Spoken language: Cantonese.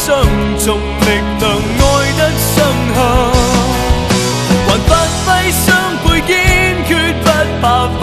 相纵，力量愛得深刻，還發揮雙倍堅決，不怕。